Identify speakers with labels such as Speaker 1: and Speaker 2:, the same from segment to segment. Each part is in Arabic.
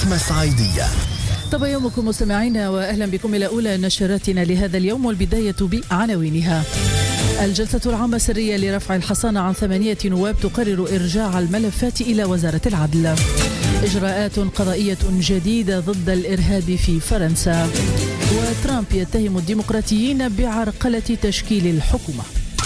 Speaker 1: رحمة سعيدية.
Speaker 2: طبعا يومكم مستمعينا، وأهلا بكم إلى أولى نشراتنا لهذا اليوم، والبداية بعناوينها. الجلسة العامة السرية لرفع الحصانة عن 8 نواب تقرر إرجاع الملفات إلى وزارة العدل. إجراءات قضائية جديدة ضد الإرهاب في فرنسا. وترامب يتهم الديمقراطيين بعرقلة تشكيل الحكومة.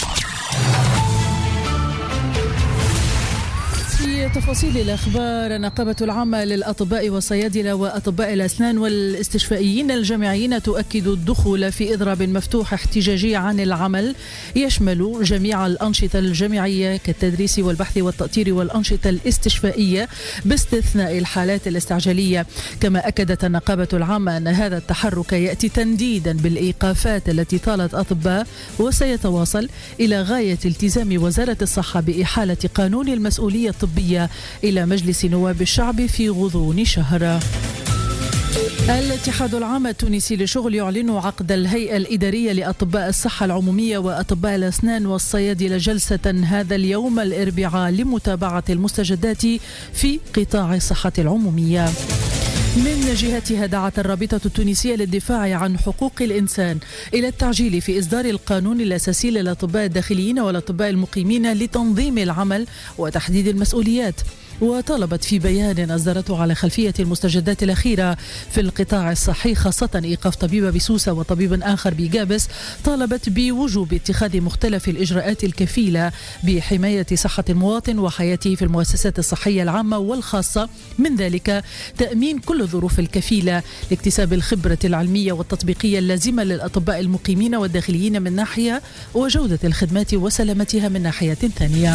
Speaker 2: في تفاصيل الأخبار، النقابة العامة للأطباء والصيادلة وأطباء الأسنان والاستشفائيين الجامعيين تؤكد الدخول في إضراب مفتوح احتجاجي عن العمل يشمل جميع الأنشطة الجامعية كالتدريس والبحث والتأطير والأنشطة الاستشفائية باستثناء الحالات الاستعجالية. كما أكدت النقابة العامة أن هذا التحرك يأتي تنديدا بالإيقافات التي طالت أطباء، وسيتواصل إلى غاية التزام وزارة الصحة بإحالة قانون المسؤولية الطبية إلى مجلس نواب الشعب في غضون شهر. الاتحاد العام التونسي للشغل يعلن عقد الهيئة الإدارية لأطباء الصحة العمومية وأطباء الأسنان والصيادلة جلسة هذا اليوم الأربعاء لمتابعة المستجدات في قطاع الصحة العمومية. من جهتها دعت الرابطة التونسية للدفاع عن حقوق الإنسان إلى التعجيل في إصدار القانون الأساسي للأطباء الداخليين والأطباء المقيمين لتنظيم العمل وتحديد المسؤوليات. وطالبت في بيان أصدرته على خلفية المستجدات الأخيرة في القطاع الصحي، خاصة إيقاف طبيبة بسوسة وطبيب آخر بجابس، طالبت بوجوب اتخاذ مختلف الإجراءات الكفيلة بحماية صحة المواطن وحياته في المؤسسات الصحية العامة والخاصة، من ذلك تأمين كل الظروف الكفيلة لاكتساب الخبرة العلمية والتطبيقية اللازمة للأطباء المقيمين والداخليين من ناحية، وجودة الخدمات وسلامتها من ناحية ثانية.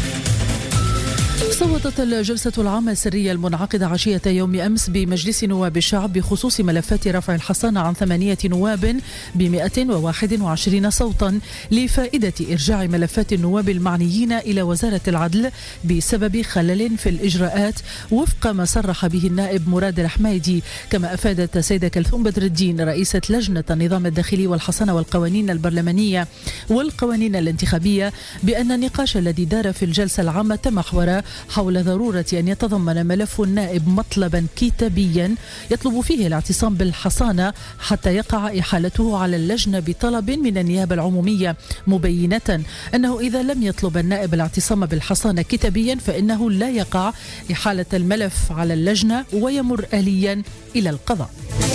Speaker 2: صوتت الجلسة العامة السرية المنعقدة عشية يوم أمس بمجلس نواب الشعب بخصوص ملفات رفع الحصانة عن 8 نواب ب221 صوتا لفائدة إرجاع ملفات النواب المعنيين إلى وزارة العدل بسبب خلل في الإجراءات وفق ما صرح به النائب مراد الحميدي. كما أفادت السيدة كلثوم بدر الدين رئيسة لجنة النظام الداخلي والحصانة والقوانين البرلمانية والقوانين الانتخابية بأن النقاش الذي دار في الجلسة العامة تمحور حول ضرورة أن يتضمن ملف النائب مطلبا كتابيا يطلب فيه الاعتصام بالحصانة حتى يقع إحالته على اللجنة بطلب من النيابة العمومية، مبينة أنه إذا لم يطلب النائب الاعتصام بالحصانة كتابيا فإنه لا يقع إحالة الملف على اللجنة ويمر آليا إلى القضاء.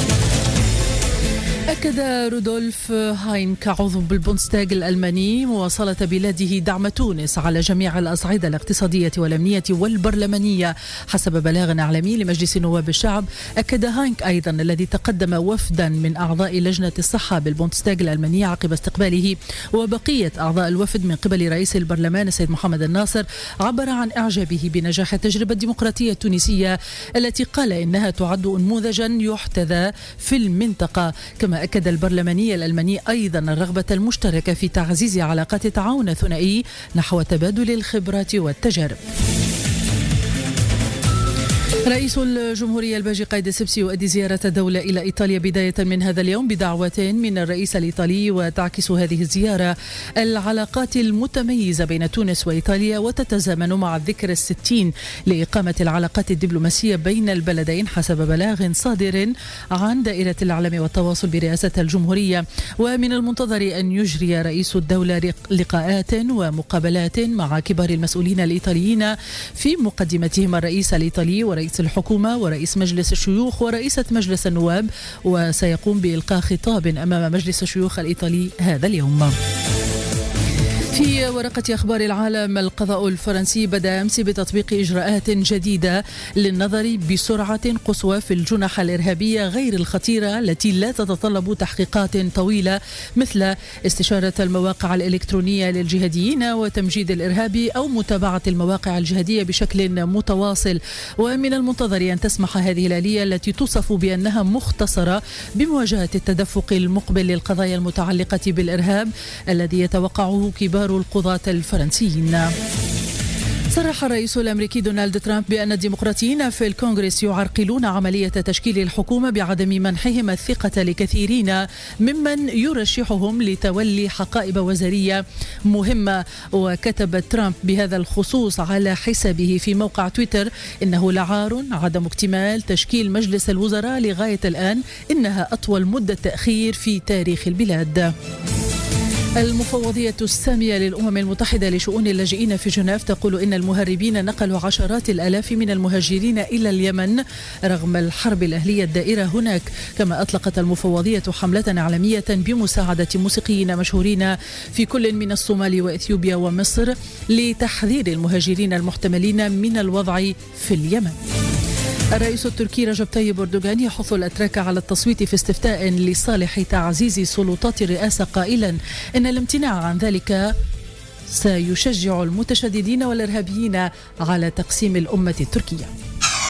Speaker 2: أكد رودولف هاينك عضو بالبوندستاغ الألماني مواصلة بلاده دعم تونس على جميع الأصعدة الاقتصادية والأمنية والبرلمانية. حسب بلاغ إعلامي لمجلس نواب الشعب، أكد هاينك أيضا الذي تقدم وفدا من أعضاء لجنة الصحة بالبوندستاغ الألماني عقب استقباله وبقية أعضاء الوفد من قبل رئيس البرلمان السيد محمد الناصر، عبر عن إعجابه بنجاح التجربة الديمقراطية التونسية التي قال إنها تعد نموذجا يحتذى في المنطقة. كما أكد البرلماني الألماني أيضا الرغبة المشتركة في تعزيز علاقات التعاون الثنائي نحو تبادل الخبرات والتجارب. رئيس الجمهورية الباجي قايد السبسي يؤدي زيارة دولة إلى إيطاليا بداية من هذا اليوم بدعوة من الرئيس الإيطالي، وتعكس هذه الزيارة العلاقات المتميزة بين تونس وإيطاليا وتتزامن مع الذكرى 60 لإقامة العلاقات الدبلوماسية بين البلدين حسب بلاغ صادر عن دائرة الإعلام والتواصل برئاسة الجمهورية. ومن المنتظر أن يجري رئيس الدولة لقاءات ومقابلات مع كبار المسؤولين الإيطاليين في مقدمتهم الرئيس الإيطالي ورئيس الحكومة ورئيس مجلس الشيوخ ورئيسة مجلس النواب، وسيقوم بإلقاء خطاب أمام مجلس الشيوخ الإيطالي هذا اليوم. في ورقة أخبار العالم، القضاء الفرنسي بدأ أمس بتطبيق إجراءات جديدة للنظر بسرعة قصوى في الجنح الإرهابية غير الخطيرة التي لا تتطلب تحقيقات طويلة، مثل استشارة المواقع الإلكترونية للجهاديين وتمجيد الإرهاب أو متابعة المواقع الجهادية بشكل متواصل. ومن المنتظر أن تسمح هذه الآلية التي توصف بأنها مختصرة بمواجهة التدفق المقبل للقضايا المتعلقة بالإرهاب الذي يتوقعه كبار القضاة الفرنسيين. صرح الرئيس الأمريكي دونالد ترامب بأن الديمقراطيين في الكونغرس يعرقلون عملية تشكيل الحكومة بعدم منحهم الثقة لكثيرين ممن يرشحهم لتولي حقائب وزارية مهمة. وكتب ترامب بهذا الخصوص على حسابه في موقع تويتر: إنه لعار عدم اكتمال تشكيل مجلس الوزراء لغاية الآن، إنها أطول مدة تأخير في تاريخ البلاد. المفوضية السامية للأمم المتحدة لشؤون اللاجئين في جنيف تقول إن المهربين نقلوا عشرات الآلاف من المهاجرين إلى اليمن رغم الحرب الأهلية الدائرة هناك. كما أطلقت المفوضية حملة إعلامية بمساعدة موسيقيين مشهورين في كل من الصومال وإثيوبيا ومصر لتحذير المهاجرين المحتملين من الوضع في اليمن. الرئيس التركي رجب طيب أردوغان يحث الأتراك على التصويت في استفتاء لصالح تعزيز سلطات الرئاسة، قائلا إن الامتناع عن ذلك سيشجع المتشددين والإرهابيين على تقسيم الأمة التركية.